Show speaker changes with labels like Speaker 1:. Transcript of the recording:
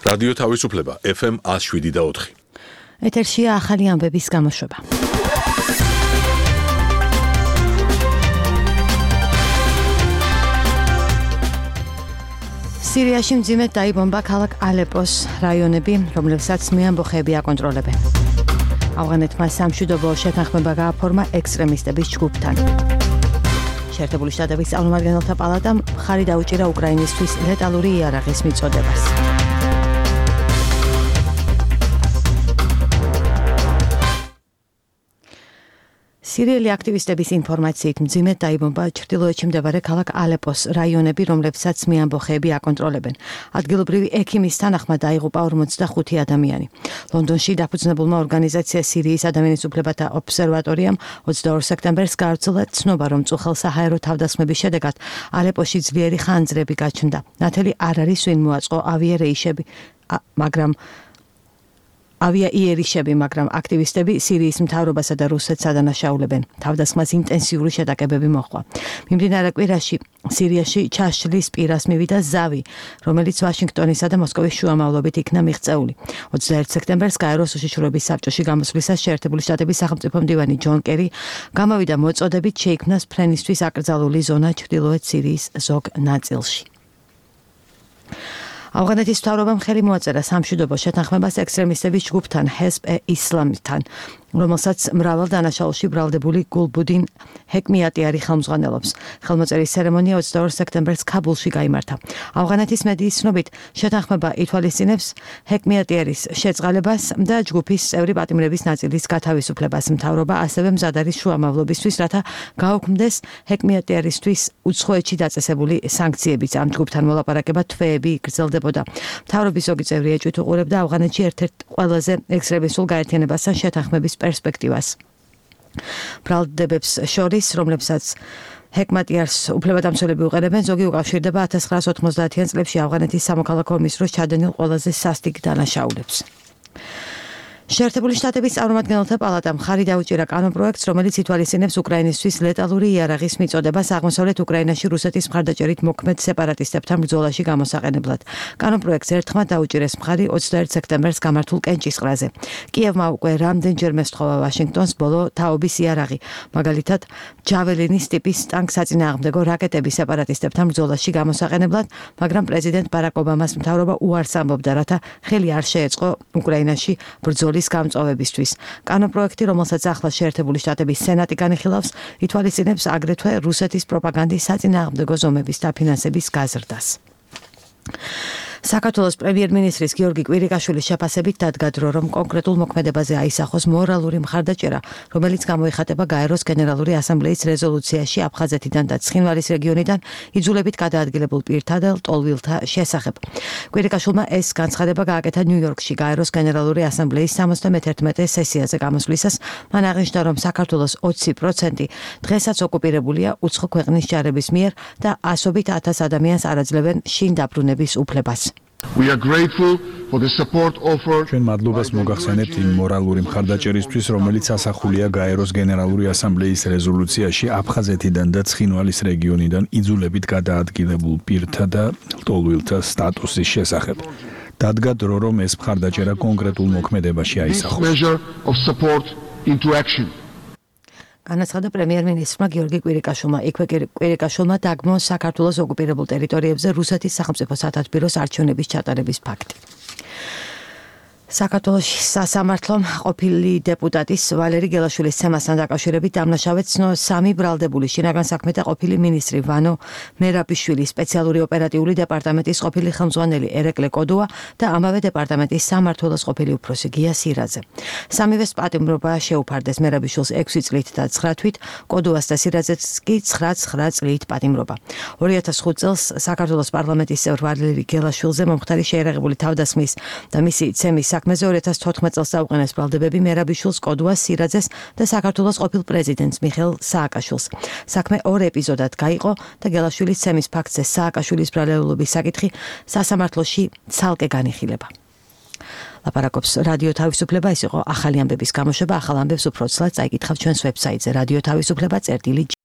Speaker 1: რადიო თავისუფლება FM 107.4.
Speaker 2: ეთერშია ახალი ამბების გამოშვება. სირიაში მძიმედ დაიბომბა ქალაქ ალეპოს რაიონები, რომლებსაც მეამბოხეები აკონტროლებენ. ავღანეთმა სამშვიდობო შეთანხმება გააფორმა ექსტრემისტების ჯგუფთან. შეერთებული შტატების წარმომადგენელთა პალატამ მხარი დაუჭირა უკრაინისთვის ლეტალური იარაღის მიწოდებას. სირიელი აქტივისტების ინფორმაციით მძიმედ დაიბომბა ჩრდილოეთში მდებარე ქალაქ ალეპოს რაიონები, რომლებსაც მეამბოხეები აკონტროლებენ. ადგილობრივი ექიმის თანახმად დაიღუპა 45 ადამიანი. ლონდონში დაფუძნებულმა ორგანიზაცია სირიის ადამიანის უფლებათა ობსერვატორიამ 22 სექტემბერს გაავრცელა ცნობა, რომ წუხელ-საჰაერო თავდასხმების შედეგად ალეპოში ძლიერი ხანძრები გაჩნდა. ნათელი არ არის ვინ მოაწყო ავიაიერიშები, მაგრამ აქტივისტები სირიის მთავრობასა და რუსეთს ადანაშაულებენ. თავდასხმას ინტენსიური შეტაკებები მოჰყვა. მიმდინარე კვირაში სირიაში ჩაშლის პირას მივიდა ზავი, რომელიც ვაშინგტონისა და მოსკოვის შუამავლობით იქნა მიღწეული. 21 სექტემბერს გაეროს უშიშროების საბჭოში გამოსვლისას შეერთებული შტატების სახელმწიფო მდივანი ჯონ კერი გამოვიდა მოწოდებით შეიქმნას ფრენისთვის აკრძალული ზონა ჩრდილოეთ სირიის ზოგ ნაწილში. ავღანეთის მთავრობამ ხელი მოაწერა სამშვიდობო შეთანხმებას ექსტრემისტების ჯგუფთან ჰეზბ-ე-ისლამთან, რომელსაც მრავალ დანაშაულში ბრალდებული გულბუდინ ჰეკმიატიარი ხელმძღვანელობს. ხელმოწერის ცერემონია 22 სექტემბერს ქაბულში გაიმართა. ავღანეთის მედიის ცნობით, შეთანხმება ითვალისწინებს ჰეკმიატიარის შეწყალებას და ჯგუფის წევრი პატიმრების ნაწილის გათავისუფლებას. მთავრობა ასევე მზად არის შუამავლობისთვის, რათა გაუქმდეს ჰეკმიატიარისთვის უცხოეთში დაწესებული სანქციებიც. ამ ჯგუფთან მოლაპარაკება თვეები გრძელდებოდა. მთავრობის ზოგი წევრი ეჭვით უყურებდა ავღანეთში ერთ-ერთ ყველაზე ექსტრემისტულ გაერთიანებასთან შეთანხმების პერსპექტივას. ბრალდებებს შორის, რომლებსაც ჰეკმატიარს უფლებადამცველები უყურებენ, ზოგი უკავშირდება 1990-იან წლებში ავღანეთის სამოქალაქო ომის დროს ჩადენილ ყველაზე სასტიკ დანაშაულებს. შეერთებული შტატების წარმომადგენელთა პალატამ მხარი დაუჭირა კანონპროექტს, რომელიც ითვალისწინებს უკრაინისთვის ლეტალური იარაღის მიწოდებას აღმოსავლეთ უკრაინაში რუსეთის მხარდაჭერით მოქმედ სეპარატისტებთან ბრძოლაში გამოსაყენებლად. კანონპროექტს ერთხმად დაუჭირეს მხარი 21 სექტემბერს გამართულ კენჭისყრაზე. კიევმა უკვე რამდენჯერმე სთხოვა ვაშინგტონს ბოლო თაობის იარაღი, მაგალითად ჯაველინის ტიპის ტანკ-საწინააღმდეგო რაკეტები სეპარატისტებთან ბრძოლაში გამოსაყენებლად, მაგრამ პრეზიდენტ ბარაკ ობამას მთავრობა უარს ამბობდა, რათა ხელი არ შეეწყო უკრაინაში ბრძოლის გამწვავებისთვის. კანონპროექტი, რომელსაც ახლა შეერთებული შტატების სენატი განიხილავს, ითვალისწინებს აგრეთვე რუსეთის პროპაგანდის საწინააღმდეგო ზომების დაფინანსების გაზრდას. საქართველოს პრემიერ-მინისტრის გიორგი კვირიკაშვილის შეფასებით დადგა დრო, რომ კონკრეტულ მოქმედებაზე აისახოს მორალური მხარდაჭერა, რომელიც გამოიხატება გაეროს გენერალური ასამბლეის რეზოლუციაში აფხაზეთიდან და ცხინვალის რეგიონიდან იძულებით გადაადგილებულ პირთა და ლტოლვილთა შესახებ. კვირიკაშვილმა ეს განცხადება გააკეთა ნიუ-იორკში გაეროს გენერალური ასამბლეის 71 სესიაზე გამოსვლისას. მან აღნიშნა, რომ საქართველოს 20% დღესაც ოკუპირებულია უცხო ქვეყნის ჯარების მიერ და ასობით 1000 ადამიანს არ აძლევენ შინ დაბრუნების უფლებას.
Speaker 3: ჩვენ მადლობას მოგახსენებთ იმ მორალური მხარდაჭერისთვის, რომელიც ასახულია გაეროს გენერალური ასამბლეის რეზოლუციაში აფხაზეთიდან და ცხინვალის რეგიონიდან იძულებით გადაადგილებულ პირთა და ლტოლვილთა სტატუსის შესახებ. დადგა დრო, რომ ეს მხარდაჭერა კონკრეტულ მოქმედებაში აისახოს.
Speaker 2: განაცხადა პრემიერ-მინისტრმა გიორგი კვირიკაშვილმა. იქვე კვირიკაშვილმა დაგმო საქართველოს ოკუპირებულ ტერიტორიებზე რუსეთის სახელმწიფო სათათბიროს არჩევნების ჩატარების ფაქტი. საქართველოს სასამართლომ ყოფილი დეპუტატის ვალერი გელაშვილის ცემასთან დაკავშირებით დამნაშავედ ცნო 3 ბრალდებული შინაგან საქმეთა ყოფილი მინისტრი ვანო მერაბიშვილის, სპეციალური ოპერატიული დეპარტამენტის ყოფილი ხელმძღვანელი ერეკლე კოდუა და ამავე დეპარტამენტის სამმართველოს ყოფილი უფროსი გია სირაძე. სამივეს პატიმრობა შეუფარდეს, მერაბიშვილს 6 წლით და 9 თვით, კოდუას და სირაძეს კი 9 წლით პატიმრობა. 2005 წელს საქართველოს პარლამენტის წევრ ვალერი გელაშვილზე მომხდარი შეერაღებული თავდასხმის და მისი ცემის საქმეზე 2014 წელს დაუყენეს ბრალდებები მერაბიშვილს, კოდუას, სირაძეს და საქართველოს ყოფილ პრეზიდენტს მიხეილ სააკაშვილს. საქმე 2 ეპიზოდად გაიყო და გელაშვილის ცემის ფაქტზე სააკაშვილის ბრალეულობის საკითხი სასამართლოში ცალკე განიხილება. ლაპარაკობს რადიო თავისუფლება, ეს იყო ახალი ამბების გამოშვება. ახალ ამბებს უფრო ცლად წაიკითხავთ ჩვენს ვებსაიტზე radiotavisupleba.gr